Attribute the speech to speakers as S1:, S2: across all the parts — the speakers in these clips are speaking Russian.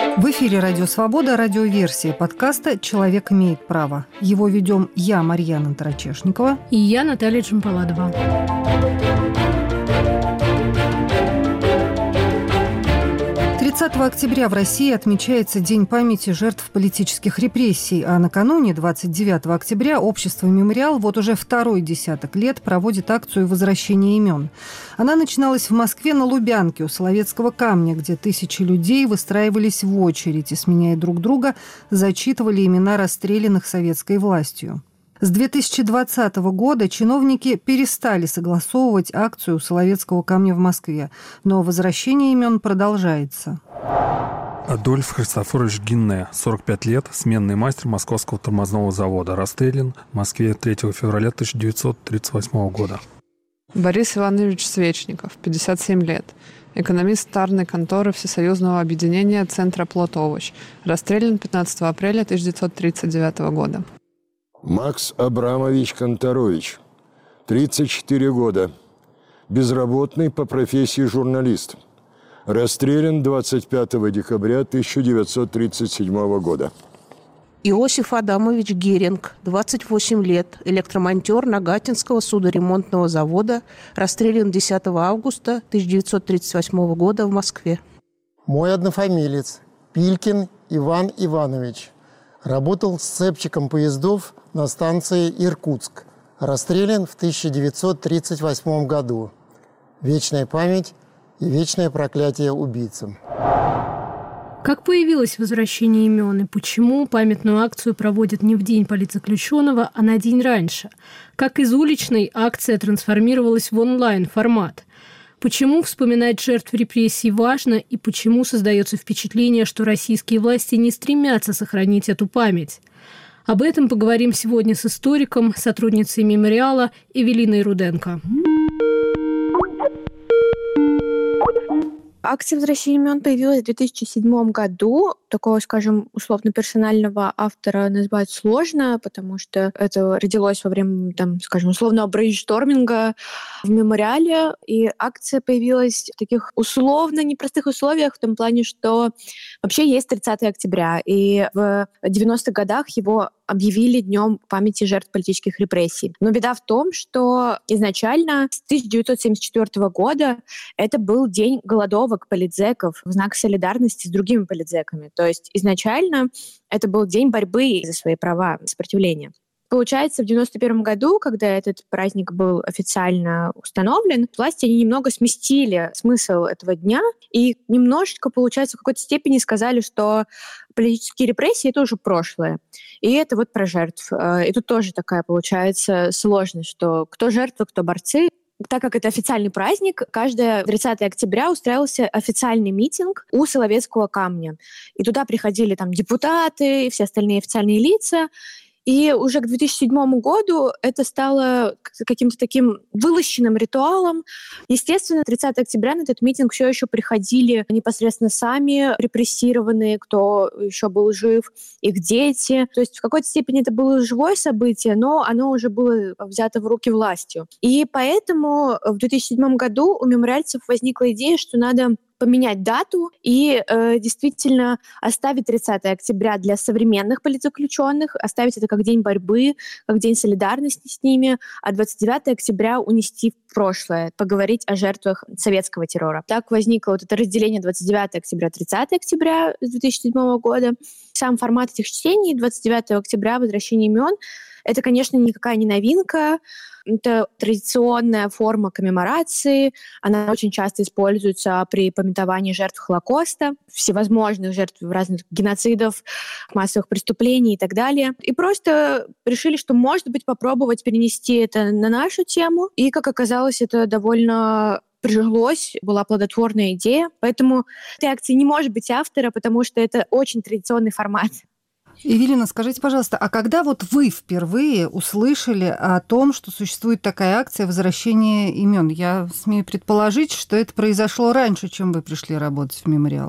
S1: В эфире «Радио Свобода», радиоверсия подкаста «Человек имеет право». Его ведем я, Марьяна Тарачешникова.
S2: И я, Наталья Джампаладова.
S1: 30 октября в России отмечается День памяти жертв политических репрессий, а накануне, 29 октября, общество «Мемориал» вот уже второй десяток лет проводит акцию возвращения имен. Она начиналась в Москве на Лубянке у Соловецкого камня, где тысячи людей выстраивались в очередь и, сменяя друг друга, зачитывали имена расстрелянных советской властью. С 2020 года чиновники перестали согласовывать акцию у Соловецкого камня в Москве, но возвращение имен продолжается.
S3: Адольф Христофорович Гинне, 45 лет, сменный мастер Московского тормозного завода, расстрелян в Москве 3 февраля 1938 года.
S4: Борис Иванович Свечников, 57 лет, экономист тарной конторы Всесоюзного объединения Центра «Плод-овощ», расстрелян 15 апреля 1939 года.
S5: Макс Абрамович Конторович, 34 года, безработный по профессии журналист. Расстрелян 25 декабря 1937 года.
S6: Иосиф Адамович Геринг, 28 лет, электромонтер Нагатинского судоремонтного завода, расстрелян 10 августа 1938 года в Москве.
S7: Мой однофамилец Пилькин Иван Иванович. Работал сцепщиком поездов на станции Иркутск. Расстрелян в 1938 году. Вечная память и вечное проклятие убийцам.
S2: Как появилось возвращение имен и почему памятную акцию проводят не в день политзаключенного, а на день раньше? Как из уличной акция трансформировалась в онлайн-формат? Почему вспоминать жертв репрессий важно и почему создается впечатление, что российские власти не стремятся сохранить эту память? Об этом поговорим сегодня с историком, сотрудницей «Мемориала» Эвелиной Руденко.
S8: Акция возвращения имен появилась в 2007 году. Такого, скажем, условно-персонального автора назвать сложно, потому что это родилось во время, условного брейншторминга в «Мемориале». И акция появилась в таких условно непростых условиях, в том плане, что вообще есть 30 октября. И в 90-х годах его объявили Днем памяти жертв политических репрессий. Но беда в том, что изначально с 1974 года это был день голодовок политзеков в знак солидарности с другими политзеками. То есть изначально это был день борьбы за свои права, сопротивления. Получается, в 1991 году, когда этот праздник был официально установлен, власти они немного сместили смысл этого дня и немножечко, получается, в какой-то степени сказали, что политические репрессии — это уже прошлое. И это вот про жертв. И тут тоже такая, получается, сложность, что кто жертвы, кто борцы. Так как это официальный праздник, каждое 30 октября устраивался официальный митинг у Соловецкого камня. И туда приходили депутаты и все остальные официальные лица. И уже к 2007 году это стало каким-то таким вылощенным ритуалом. Естественно, 30 октября на этот митинг все еще приходили непосредственно сами репрессированные, кто еще был жив, их дети. То есть в какой-то степени это было живое событие, но оно уже было взято в руки властью. И поэтому в 2007 году у мемориальцев возникла идея, что надо поменять дату и действительно оставить 30 октября для современных политзаключенных, оставить это как день борьбы, как день солидарности с ними, а 29 октября унести в прошлое, поговорить о жертвах советского террора. Так возникло вот это разделение 29 октября, 30 октября 2007 года. Сам формат этих чтений 29 октября, возвращение имен, это, конечно, никакая не новинка. Это традиционная форма коммеморации. Она очень часто используется при памятовании жертв Холокоста, всевозможных жертв разных геноцидов, массовых преступлений и так далее. И просто решили, что, может быть, попробовать перенести это на нашу тему. И, как оказалось, это довольно прижилось, была плодотворная идея. Поэтому этой акции не может быть автора, потому что это очень традиционный формат.
S1: Эвелина, скажите, пожалуйста, а когда вот вы впервые услышали о том, что существует такая акция возвращения имен? Я смею предположить, что это произошло раньше, чем вы пришли работать в «Мемориал».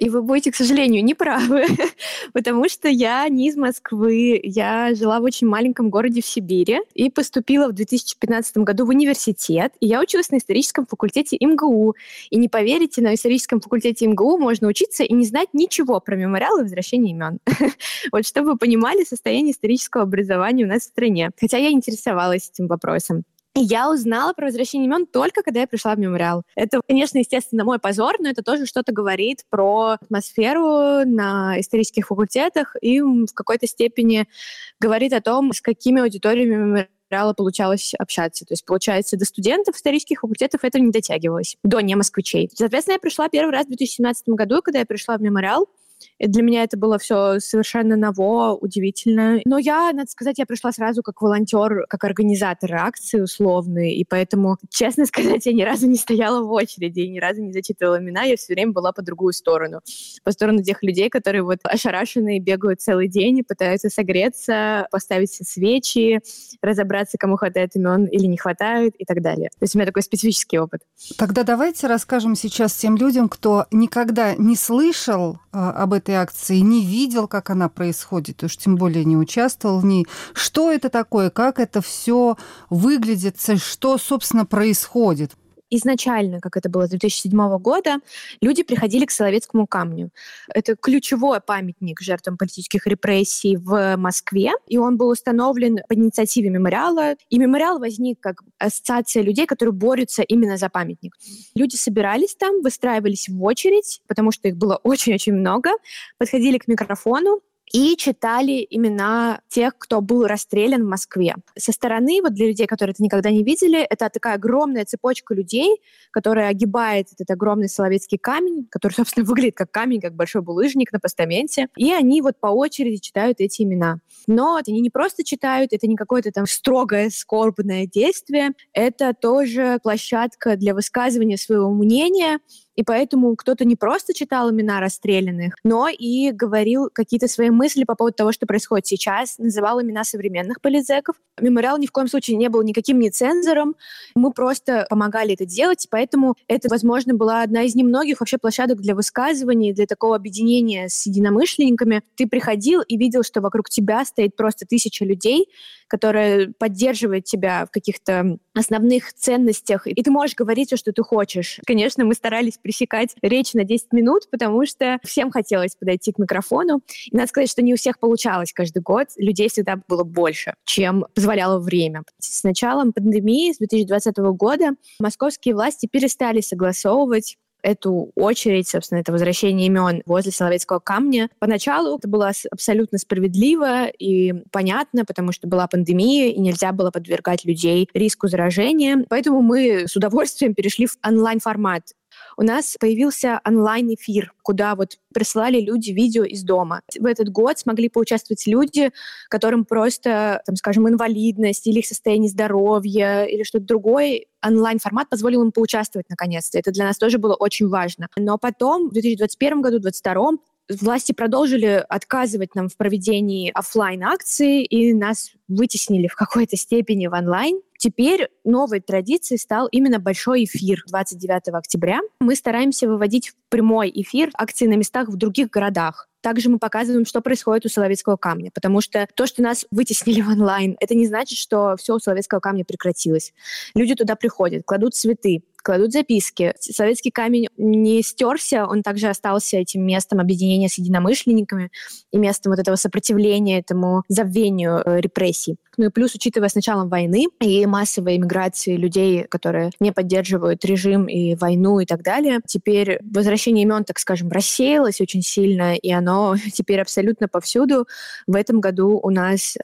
S8: И вы будете, к сожалению, неправы, потому что я не из Москвы, я жила в очень маленьком городе в Сибири и поступила в 2015 году в университет, и я училась на историческом факультете МГУ. И не поверите, на историческом факультете МГУ можно учиться и не знать ничего про мемориал и возвращение имен. Вот чтобы вы понимали состояние исторического образования у нас в стране. Хотя я интересовалась этим вопросом. И я узнала про возвращение имен только когда я пришла в мемориал. Это, конечно, естественно, мой позор, но это тоже что-то говорит про атмосферу на исторических факультетах и в какой-то степени говорит о том, с какими аудиториями мемориала получалось общаться. То есть, получается, до студентов исторических факультетов это не дотягивалось, до не-москвичей. Соответственно, я пришла первый раз в 2017 году, когда я пришла в мемориал. И для меня это было все совершенно ново, удивительно. Но надо сказать, я пришла сразу как волонтер, как организатор акции условной, и поэтому, честно сказать, я ни разу не стояла в очереди, и ни разу не зачитывала имена, я все время была по другую сторону. По сторону тех людей, которые вот ошарашенные бегают целый день и пытаются согреться, поставить все свечи, разобраться, кому хватает имен или не хватает, и так далее. То есть у меня такой специфический опыт.
S1: Тогда давайте расскажем сейчас тем людям, кто никогда не слышал об этой акции, не видел, как она происходит, уж тем более не участвовал в ней. Что это такое, как это все выглядит, что, собственно, происходит?
S8: Изначально, как это было с 2007 года, люди приходили к Соловецкому камню. Это ключевой памятник жертвам политических репрессий в Москве, и он был установлен по инициативе мемориала. И мемориал возник как ассоциация людей, которые борются именно за памятник. Люди собирались там, выстраивались в очередь, потому что их было очень-очень много, подходили к микрофону и читали имена тех, кто был расстрелян в Москве. Со стороны, вот для людей, которые это никогда не видели, это такая огромная цепочка людей, которая огибает этот огромный Соловецкий камень, который, собственно, выглядит как камень, как большой булыжник на постаменте. И они вот по очереди читают эти имена. Но они не просто читают, это не какое-то там строгое, скорбное действие, это тоже площадка для высказывания своего мнения. И поэтому кто-то не просто читал имена расстрелянных, но и говорил какие-то свои мысли по поводу того, что происходит сейчас, называл имена современных политзеков. Мемориал ни в коем случае не был никаким не цензором, мы просто помогали это делать, поэтому это, возможно, была одна из немногих вообще площадок для высказываний, для такого объединения с единомышленниками. Ты приходил и видел, что вокруг тебя стоит просто 1000 людей, которые поддерживают тебя в каких-то основных ценностях, и ты можешь говорить все, что ты хочешь. Конечно, мы старались пресекать речь на 10 минут, потому что всем хотелось подойти к микрофону. И надо сказать, что не у всех получалось каждый год. Людей всегда было больше, чем позволяло время. С началом пандемии, с 2020 года, московские власти перестали согласовывать эту очередь, собственно, это возвращение имен возле Соловецкого камня. Поначалу это было абсолютно справедливо и понятно, потому что была пандемия, и нельзя было подвергать людей риску заражения. Поэтому мы с удовольствием перешли в онлайн-формат. У нас появился онлайн-эфир, куда вот присылали люди видео из дома. В этот год смогли поучаствовать люди, которым просто, там, скажем, инвалидность или их состояние здоровья или что-то другое. Онлайн-формат позволил им поучаствовать наконец-то. Это для нас тоже было очень важно. Но потом, в 2021 году, в 2022, власти продолжили отказывать нам в проведении офлайн-акции, и нас вытеснили в какой-то степени в онлайн. Теперь новой традицией стал именно большой эфир 29 октября. Мы стараемся выводить в прямой эфир акции на местах в других городах. Также мы показываем, что происходит у Соловецкого камня, потому что то, что нас вытеснили в онлайн, это не значит, что все у Соловецкого камня прекратилось. Люди туда приходят, кладут цветы, кладут записки. Соловецкий камень не стерся, он также остался этим местом объединения с единомышленниками и местом вот этого сопротивления этому забвению репрессий. Ну и плюс, учитывая с началом войны и массовой эмиграции людей, которые не поддерживают режим и войну и так далее, теперь возвращение имен, так скажем, рассеялось очень сильно, и оно теперь абсолютно повсюду. В этом году у нас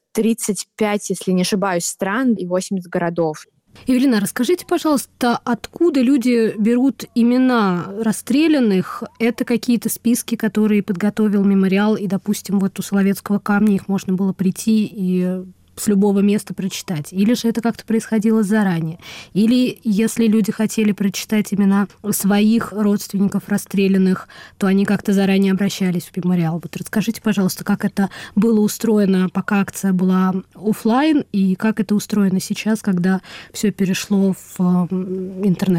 S8: 35, если не ошибаюсь, стран и 80 городов.
S2: Евелина, расскажите, пожалуйста, откуда люди берут имена расстрелянных? Это какие-то списки, которые подготовил мемориал, и, допустим, вот у Соловецкого камня их можно было прийти и с любого места прочитать? Или же это как-то происходило заранее? Или если люди хотели прочитать имена своих родственников расстрелянных, то они как-то заранее обращались в мемориал? Вот расскажите, пожалуйста, как это было устроено, пока акция была офлайн, и как это устроено сейчас, когда все перешло в интернет?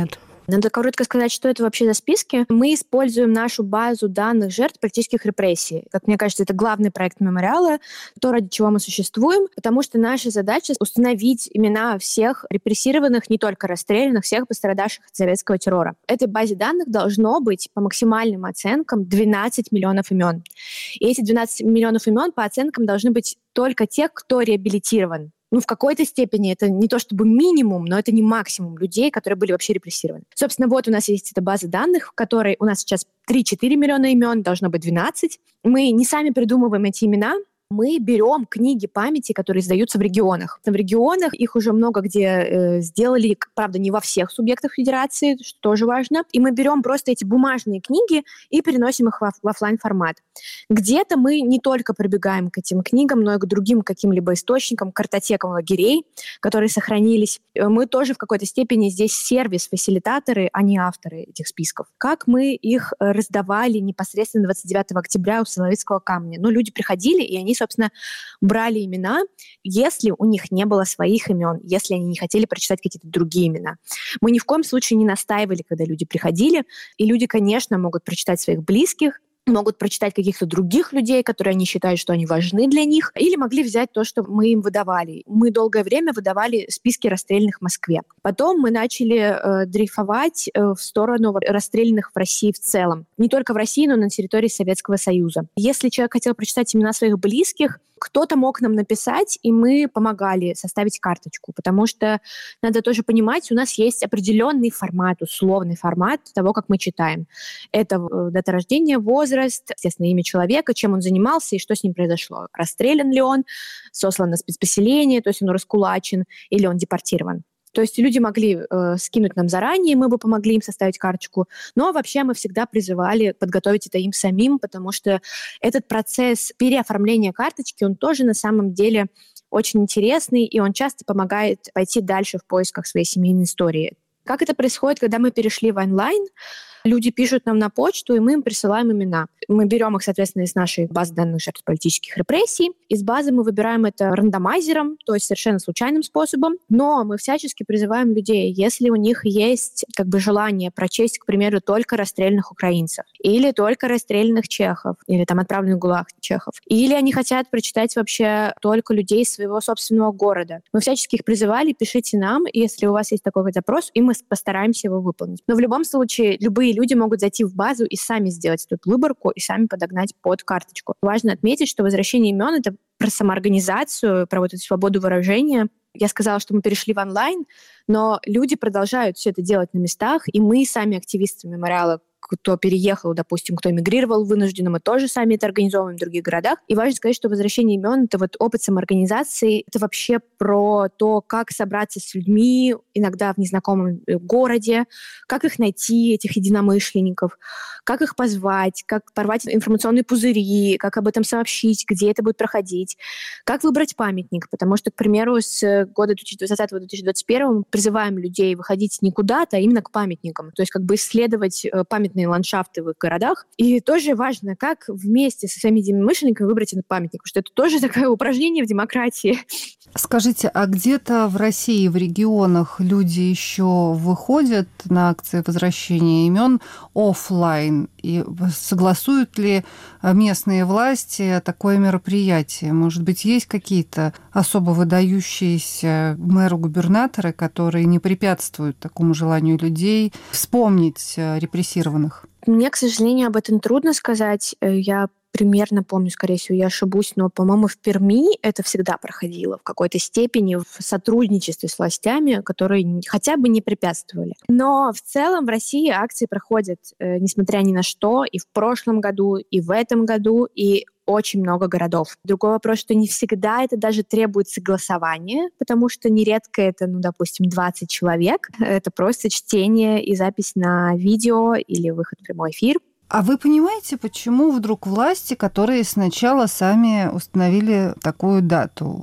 S8: Надо коротко сказать, что это вообще за списки. Мы используем нашу базу данных жертв политических репрессий. Как мне кажется, это главный проект мемориала, то, ради чего мы существуем, потому что наша задача установить имена всех репрессированных, не только расстрелянных, всех пострадавших от советского террора. В этой базе данных должно быть, по максимальным оценкам, 12 миллионов имен. И эти 12 миллионов имен, по оценкам, должны быть только тех, кто реабилитирован. В какой-то степени это не то чтобы минимум, но это не максимум людей, которые были вообще репрессированы. Собственно, вот у нас есть эта база данных, в которой у нас сейчас 3-4 миллиона имен, должно быть 12. Мы не сами придумываем эти имена, мы берем книги памяти, которые издаются в регионах. В регионах их уже много где сделали, правда, не во всех субъектах федерации, что тоже важно. И мы берем просто эти бумажные книги и переносим их в офлайн-формат. Где-то мы не только прибегаем к этим книгам, но и к другим каким-либо источникам, картотекам лагерей, которые сохранились. Мы тоже в какой-то степени здесь сервис-фасилитаторы, а не авторы этих списков. Как мы их раздавали непосредственно 29 октября у Соловецкого камня? Люди приходили, и они, собственно, брали имена, если у них не было своих имен, если они не хотели прочитать какие-то другие имена. Мы ни в коем случае не настаивали, когда люди приходили, и люди, конечно, могут прочитать своих близких, могут прочитать каких-то других людей, которые они считают, что они важны для них, или могли взять то, что мы им выдавали. Мы долгое время выдавали списки расстрелянных в Москве. Потом мы начали дрейфовать в сторону расстрелянных в России в целом. Не только в России, но и на территории Советского Союза. Если человек хотел прочитать имена своих близких, кто-то мог нам написать, и мы помогали составить карточку, потому что надо тоже понимать, у нас есть определенный формат, условный формат того, как мы читаем. Это дата рождения, возраст, естественно, имя человека, чем он занимался и что с ним произошло. Расстрелян ли он, сослан на спецпоселение, то есть он раскулачен, или он депортирован. То есть люди могли скинуть нам заранее, мы бы помогли им составить карточку. Но вообще мы всегда призывали подготовить это им самим, потому что этот процесс переоформления карточки, он тоже на самом деле очень интересный, и он часто помогает пойти дальше в поисках своей семейной истории. Как это происходит, когда мы перешли в онлайн? Люди пишут нам на почту, и мы им присылаем имена. Мы берем их, соответственно, из нашей базы данных жертв политических репрессий. Из базы мы выбираем это рандомайзером, то есть совершенно случайным способом. Но мы всячески призываем людей, если у них есть желание прочесть, к примеру, только расстрелянных украинцев, или только расстрелянных чехов, или отправленных в ГУЛАГ чехов, или они хотят прочитать вообще только людей из своего собственного города. Мы всячески их призывали, пишите нам, если у вас есть такой запрос, и мы постараемся его выполнить. Но в любом случае, любые люди могут зайти в базу и сами сделать эту выборку и сами подогнать под карточку. Важно отметить, что возвращение имен — это про самоорганизацию, про эту свободу выражения. Я сказала, что мы перешли в онлайн, но люди продолжают все это делать на местах, и мы сами, активисты мемориала, кто переехал, допустим, кто эмигрировал вынужденно, мы тоже сами это организовываем в других городах. И важно сказать, что возвращение имен — это опыт самоорганизации, это вообще про то, как собраться с людьми, иногда в незнакомом городе, как их найти, этих единомышленников, как их позвать, как порвать информационные пузыри, как об этом сообщить, где это будет проходить, как выбрать памятник, потому что, к примеру, с года 2020-2021 мы призываем людей выходить не куда-то, а именно к памятникам, то есть исследовать памятные ландшафты в их городах. И тоже важно, как вместе со своими единомышленниками выбрать этот памятник, потому что это тоже такое упражнение в демократии.
S1: Скажите, а где-то в России, в регионах люди еще выходят на акции возвращения имен офлайн? И согласуют ли местные власти такое мероприятие? Может быть, есть какие-то особо выдающиеся мэры-губернаторы, которые не препятствуют такому желанию людей вспомнить репрессированных?
S8: Мне, к сожалению, об этом трудно сказать. Я примерно помню, скорее всего, я ошибусь, но, по-моему, в Перми это всегда проходило в какой-то степени в сотрудничестве с властями, которые хотя бы не препятствовали. Но в целом в России акции проходят, несмотря ни на что, и в прошлом году, и в этом году, и очень много городов. Другой вопрос, что не всегда это даже требует согласования, потому что нередко это, допустим, 20 человек. Это просто чтение и запись на видео или выход в прямой эфир.
S1: А вы понимаете, почему вдруг власти, которые сначала сами установили такую дату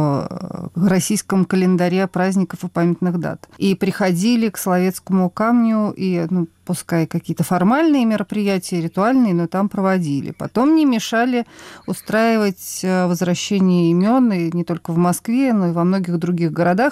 S1: в российском календаре праздников и памятных дат, и приходили к Соловецкому камню и, пускай какие-то формальные мероприятия, ритуальные, но там проводили. Потом не мешали устраивать возвращение имен, и не только в Москве, но и во многих других городах.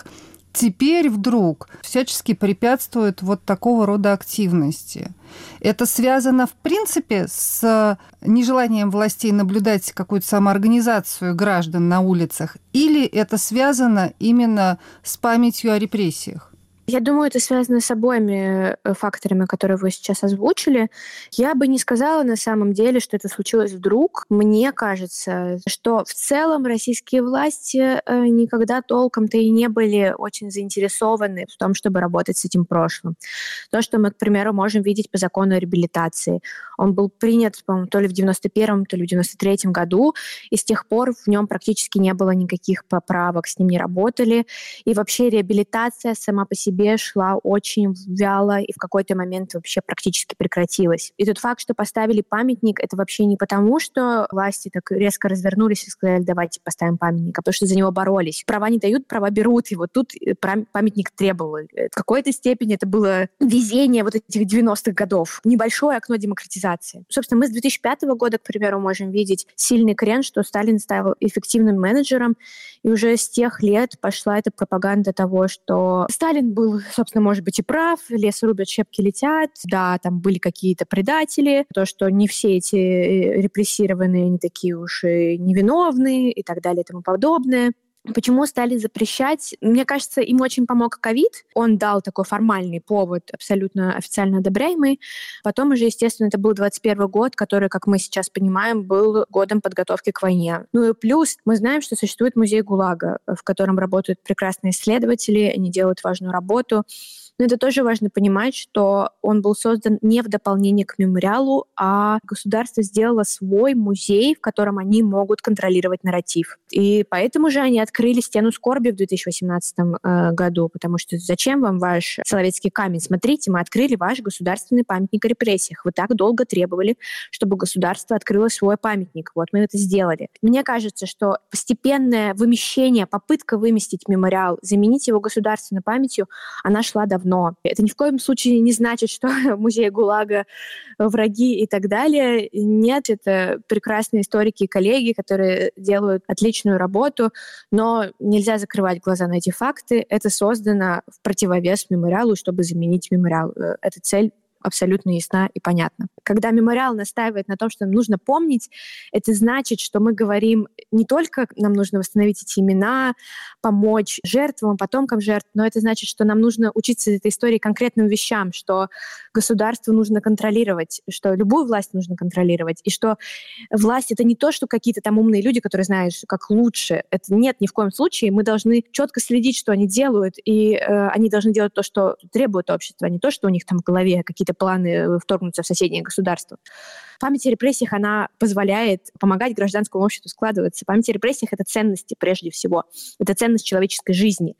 S1: теперь вдруг всячески препятствует вот такого рода активности. Это связано, в принципе, с нежеланием властей наблюдать какую-то самоорганизацию граждан на улицах, или это связано именно с памятью о репрессиях?
S8: Я думаю, это связано с обоими факторами, которые вы сейчас озвучили. Я бы не сказала на самом деле, что это случилось вдруг. Мне кажется, что в целом российские власти никогда толком-то и не были очень заинтересованы в том, чтобы работать с этим прошлым. То, что мы, к примеру, можем видеть по закону о реабилитации. Он был принят, по-моему, то ли в 91-м, то ли в 93-м году, и с тех пор в нем практически не было никаких поправок, с ним не работали. И вообще реабилитация сама по себе шла очень вяло и в какой-то момент вообще практически прекратилась. И тот факт, что поставили памятник, это вообще не потому, что власти так резко развернулись и сказали, давайте поставим памятник, а потому что за него боролись. Права не дают, права берут. И вот тут памятник требовал. В какой-то степени это было везение вот этих 90-х годов. Небольшое окно демократизации. Собственно, мы с 2005 года, к примеру, можем видеть сильный крен, что Сталин стал эффективным менеджером, и уже с тех лет пошла эта пропаганда того, что Сталин был, собственно, может быть, и прав, лес рубят, щепки летят, да, там были какие-то предатели, то, что не все эти репрессированные не такие уж и невиновные и так далее и тому подобное. Почему стали запрещать? Мне кажется, им очень помог ковид. Он дал такой формальный повод, абсолютно официально одобряемый. Потом уже, естественно, это был 21 год, который, как мы сейчас понимаем, был годом подготовки к войне. Ну и плюс мы знаем, что существует музей ГУЛАГа, в котором работают прекрасные исследователи, они делают важную работу. Но это тоже важно понимать, что он был создан не в дополнение к мемориалу, а государство сделало свой музей, в котором они могут контролировать нарратив. И поэтому же они открыли стену скорби в 2018 году, потому что зачем вам ваш Соловецкий камень? Смотрите, мы открыли ваш государственный памятник о репрессиях. Вы так долго требовали, чтобы государство открыло свой памятник. Вот мы это сделали. Мне кажется, что постепенное вымещение, попытка выместить мемориал, заменить его государственной памятью, она шла давно. Это ни в коем случае не значит, что музей ГУЛАГа враги и так далее. Нет, это прекрасные историки и коллеги, которые делают отличную работу, но нельзя закрывать глаза на эти факты. Это создано в противовес мемориалу, чтобы заменить мемориал. Эта цель абсолютно ясна и понятна. Когда мемориал настаивает на том, что нам нужно помнить, это значит, что мы говорим не только нам нужно восстановить эти имена, помочь жертвам, потомкам жертв, но это значит, что нам нужно учиться этой истории конкретным вещам, что государство нужно контролировать, что любую власть нужно контролировать, и что власть — это не то, что какие-то там умные люди, которые знают, как лучше. Это нет ни в коем случае. Мы должны четко следить, что они делают, и они должны делать то, что требует общество, а не то, что у них там в голове какие-то планы вторгнуться в соседнее государство. Память о репрессиях, она позволяет помогать гражданскому обществу складываться. Память о репрессиях — это ценности прежде всего. Это ценность человеческой жизни.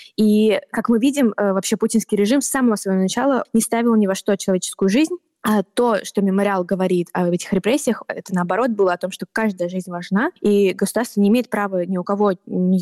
S8: И, как мы видим, вообще путинский режим с самого своего начала не ставил ни во что человеческую жизнь. А то, что мемориал говорит о этих репрессиях, это наоборот было о том, что каждая жизнь важна, и государство не имеет права ни у кого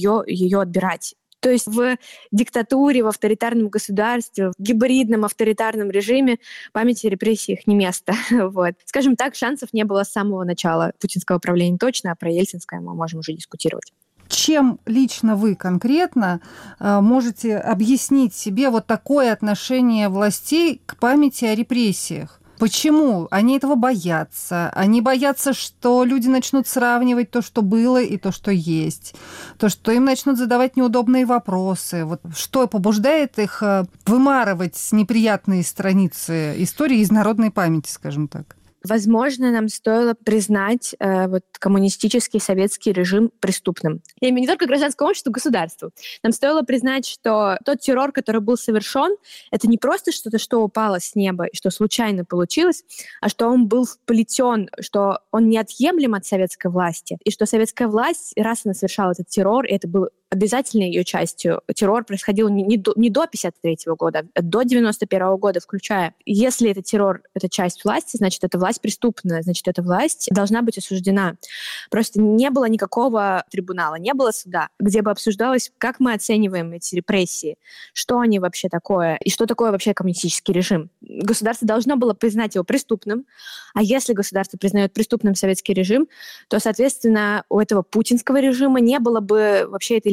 S8: ее отбирать. То есть в диктатуре, в авторитарном государстве, в гибридном авторитарном режиме памяти о репрессиях не место. Вот. Скажем так, шансов не было с самого начала путинского правления точно, а про ельцинское мы можем уже дискутировать.
S1: Чем лично вы конкретно можете объяснить себе вот такое отношение властей к памяти о репрессиях? Почему? Они этого боятся. Они боятся, что люди начнут сравнивать то, что было, и то, что есть. То, что им начнут задавать неудобные вопросы. Вот что побуждает их вымарывать неприятные страницы истории из народной памяти, скажем так?
S8: Возможно, нам стоило признать коммунистический советский режим преступным. Я имею не только гражданскому обществу, государству. Нам стоило признать, что тот террор, который был совершен, это не просто что-то, что упало с неба и что случайно получилось, а что он был вплетен, что он неотъемлем от советской власти, и что советская власть, раз она совершала этот террор, и это был обязательной ее частью. Террор происходил не до 1953 года, а до 1991 года включая. Если это террор, это часть власти, значит, это власть преступная, значит, эта власть должна быть осуждена. Просто не было никакого трибунала, не было суда, где бы обсуждалось, как мы оцениваем эти репрессии, что они вообще такое, и что такое вообще коммунистический режим. Государство должно было признать его преступным, а если государство признает преступным советский режим, то, соответственно, у этого путинского режима не было бы вообще этой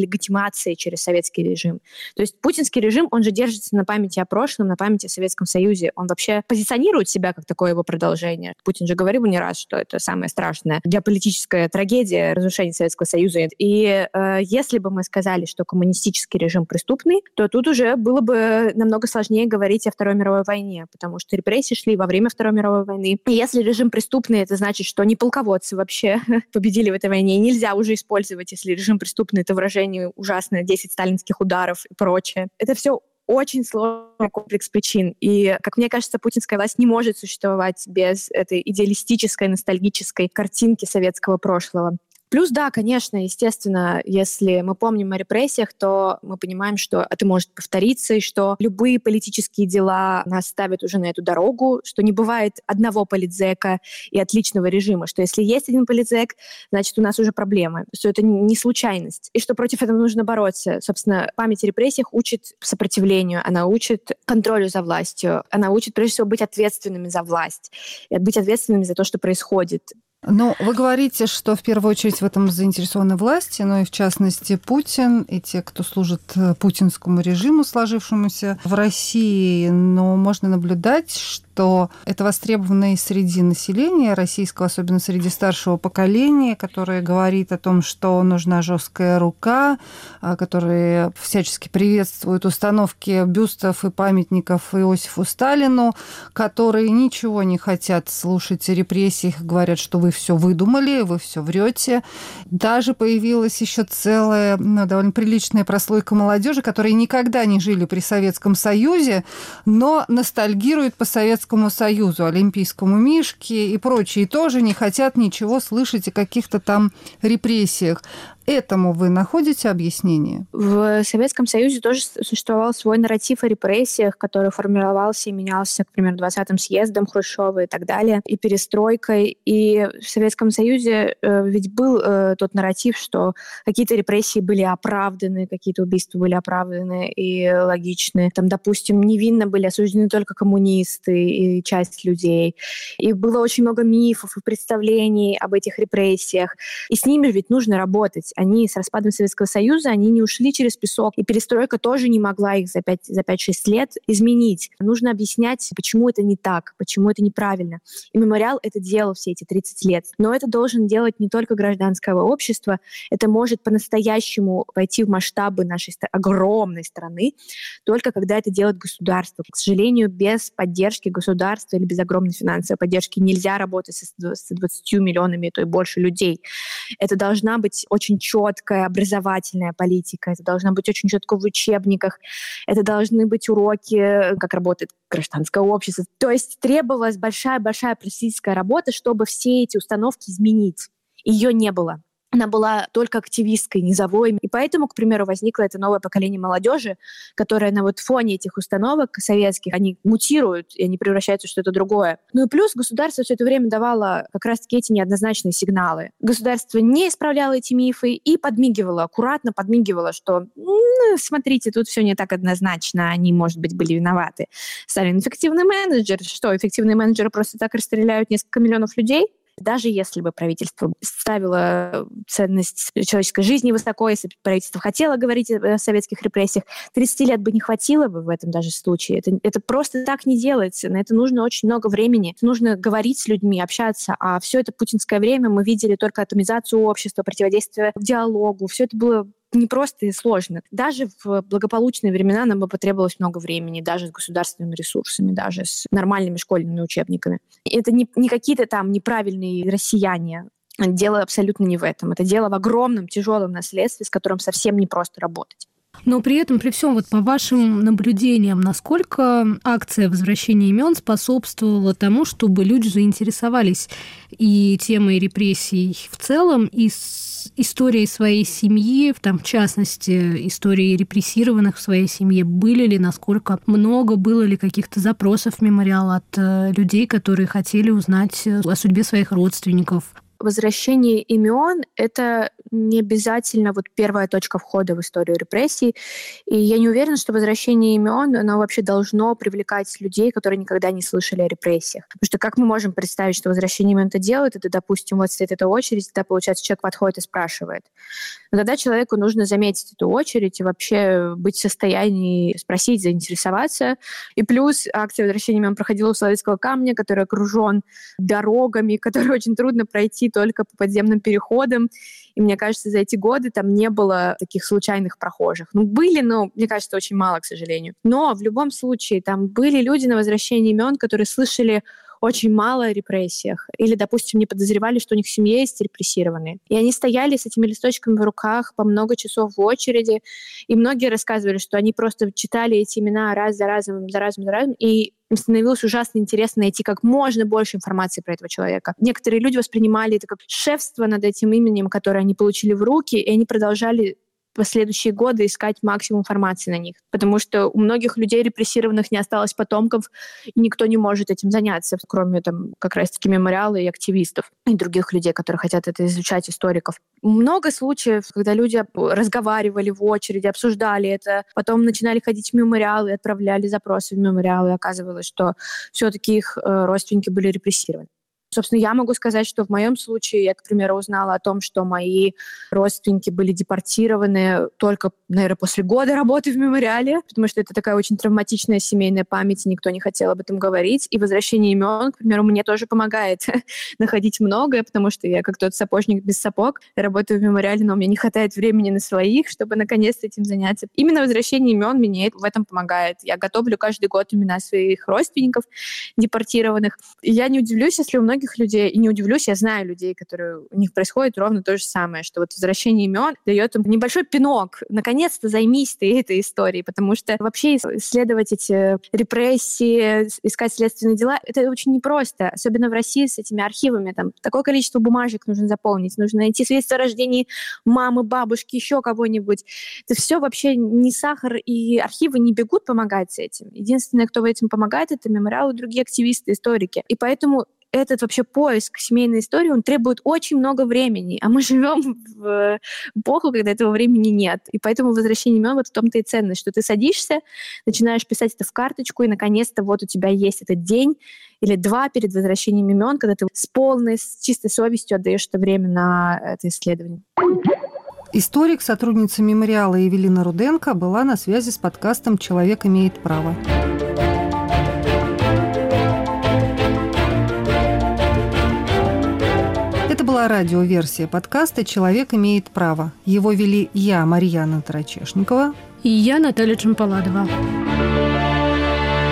S8: легитимации через советский режим. То есть путинский режим, он же держится на памяти о прошлом, на памяти о Советском Союзе. Он вообще позиционирует себя как такое его продолжение. Путин же говорил не раз, что это самая страшная геополитическая трагедия разрушения Советского Союза. И если бы мы сказали, что коммунистический режим преступный, то тут уже было бы намного сложнее говорить о Второй мировой войне, потому что репрессии шли во время Второй мировой войны. И если режим преступный, это значит, что не полководцы вообще победили в этой войне. И нельзя уже использовать, если режим преступный, это выражение ужасное, 10 сталинских ударов и прочее. Это все очень сложный комплекс причин. И, как мне кажется, путинская власть не может существовать без этой идеалистической, ностальгической картинки советского прошлого. Плюс, да, конечно, естественно, если мы помним о репрессиях, то мы понимаем, что это может повториться, и что любые политические дела нас ставят уже на эту дорогу, что не бывает одного политзека и отличного режима, что если есть один политзек, значит, у нас уже проблемы, что это не случайность, и что против этого нужно бороться. Собственно, память о репрессиях учит сопротивлению, она учит контролю за властью, она учит, прежде всего, быть ответственными за власть, и быть ответственными за то, что происходит.
S1: Но вы говорите, что в первую очередь в этом заинтересованы власти, но и в частности Путин и те, кто служит путинскому режиму, сложившемуся в России. Но можно наблюдать, что это востребовано и среди населения российского, особенно среди старшего поколения, которое говорит о том, что нужна жесткая рука, которые всячески приветствуют установки бюстов и памятников Иосифу Сталину, которые ничего не хотят слушать о репрессиях, говорят, что вы все выдумали, вы все врете. Даже появилась еще целая, довольно приличная прослойка молодежи, которые никогда не жили при Советском Союзе, но ностальгируют по Советскому Союзу, Олимпийскому Мишке и прочие, и тоже не хотят ничего слышать о каких-то там репрессиях. Этому вы находите объяснение?
S8: В Советском Союзе тоже существовал свой нарратив о репрессиях, который формировался и менялся, к примеру, 20-м съездом Хрущёва и так далее, и перестройкой. И в Советском Союзе ведь был тот нарратив, что какие-то репрессии были оправданы, какие-то убийства были оправданы и логичны. Там, допустим, невинно были осуждены только коммунисты и часть людей. И было очень много мифов и представлений об этих репрессиях. И с ними ведь нужно работать. Они с распадом Советского Союза, они не ушли через песок, и перестройка тоже не могла их за 5-6 лет изменить. Нужно объяснять, почему это не так, почему это неправильно. И мемориал это делал все эти 30 лет. Но это должен делать не только гражданское общество, это может по-настоящему войти в масштабы нашей огромной страны, только когда это делает государство. К сожалению, без поддержки государства или без огромной финансовой поддержки нельзя работать с 20 миллионами, то и больше людей. Это должна быть очень четкая образовательная политика, это должно быть очень четко в учебниках, это должны быть уроки, как работает гражданское общество. То есть требовалась большая-большая просветительская работа, чтобы все эти установки изменить. Ее не было. Она была только активисткой, низовой. И поэтому, к примеру, возникло это новое поколение молодежи, которое на вот фоне этих установок советских, они мутируют, и они превращаются в что-то другое. Ну и плюс государство все это время давало как раз-таки эти неоднозначные сигналы. Государство не исправляло эти мифы и подмигивало, аккуратно подмигивало, что смотрите, тут все не так однозначно, они, может быть, были виноваты. Сталин эффективный менеджер. Что, эффективные менеджеры просто так расстреляют несколько миллионов людей? Даже если бы правительство ставило ценность человеческой жизни высоко, если бы правительство хотело говорить о советских репрессиях, 30 лет бы не хватило бы в этом даже случае. Это просто так не делается. На это нужно очень много времени. Нужно говорить с людьми, общаться. А все это путинское время мы видели только атомизацию общества, противодействие диалогу. Все это было непросто и сложно. Даже в благополучные времена нам бы потребовалось много времени, даже с государственными ресурсами, даже с нормальными школьными учебниками. И это не какие-то там неправильные россияне. Дело абсолютно не в этом. Это дело в огромном, тяжелом наследстве, с которым совсем непросто работать.
S2: Но при этом, при всем, вот по вашим наблюдениям, насколько акция возвращения имен способствовала тому, чтобы люди заинтересовались и темой репрессий в целом, и с историей своей семьи, в частности, историей репрессированных в своей семье? Были ли, насколько много, было ли каких-то запросов в мемориал от людей, которые хотели узнать о судьбе своих родственников?
S8: Возвращение имен — это не обязательно вот первая точка входа в историю репрессий. И я не уверена, что возвращение имен, оно вообще должно привлекать людей, которые никогда не слышали о репрессиях. Потому что как мы можем представить, что возвращение имен это делает, это, допустим, вот стоит эта очередь, тогда, получается, человек подходит и спрашивает. Но тогда человеку нужно заметить эту очередь и вообще быть в состоянии спросить, заинтересоваться. И плюс акция возвращения имен проходила у Соловецкого камня, который окружен дорогами, которые очень трудно пройти только по подземным переходам. И мне кажется, за эти годы там не было таких случайных прохожих. Ну, были, но, мне кажется, очень мало, к сожалению. Но в любом случае там были люди на возвращение имен, которые слышали очень мало о репрессиях. Или, допустим, не подозревали, что у них в семье есть репрессированные. И они стояли с этими листочками в руках по много часов в очереди. И многие рассказывали, что они просто читали эти имена раз за разом, и им становилось ужасно интересно найти как можно больше информации про этого человека. Некоторые люди воспринимали это как шефство над этим именем, которое они получили в руки, и они продолжали последующие годы искать максимум информации на них. Потому что у многих людей репрессированных не осталось потомков, и никто не может этим заняться, кроме там как раз-таки мемориала и активистов, и других людей, которые хотят это изучать, историков. Много случаев, когда люди разговаривали в очереди, обсуждали это, потом начинали ходить в мемориалы, отправляли запросы в мемориалы, и оказывалось, что все-таки их родственники были репрессированы. Собственно, я могу сказать, что в моем случае я, к примеру, узнала о том, что мои родственники были депортированы только, наверное, после года работы в мемориале, потому что это такая очень травматичная семейная память, и никто не хотел об этом говорить. И возвращение имен, к примеру, мне тоже помогает находить многое, потому что я как тот сапожник без сапог, работаю в мемориале, но у меня не хватает времени на своих, чтобы наконец-то этим заняться. Именно возвращение имен мне в этом помогает. Я готовлю каждый год имена своих родственников депортированных. И я не удивлюсь, если у многих людей, и не удивлюсь, я знаю людей, которые у них происходит ровно то же самое, что вот возвращение имен дает им небольшой пинок. Наконец-то займись ты этой историей, потому что вообще исследовать эти репрессии, искать следственные дела, это очень непросто, особенно в России с этими архивами. Там такое количество бумажек нужно заполнить, нужно найти свидетельство о рождении мамы, бабушки, еще кого-нибудь. Это все вообще не сахар, и архивы не бегут помогать с этим. Единственное, кто этим помогает, это мемориалы, другие активисты, историки. И поэтому этот вообще поиск семейной истории, он требует очень много времени, а мы живем в эпоху, когда этого времени нет. И поэтому возвращение имен вот в том-то и ценность, что ты садишься, начинаешь писать это в карточку, и наконец-то вот у тебя есть этот день или два перед возвращением имен, когда ты с чистой совестью отдаешь это время на это исследование.
S1: Историк, сотрудница мемориала Евелина Руденко была на связи с подкастом «Человек имеет право». Это была радиоверсия подкаста «Человек имеет право». Его вели я, Марьяна Тарачешникова.
S2: И я, Наталья Чемпаладова.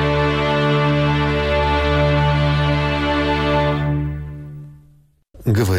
S9: Говори.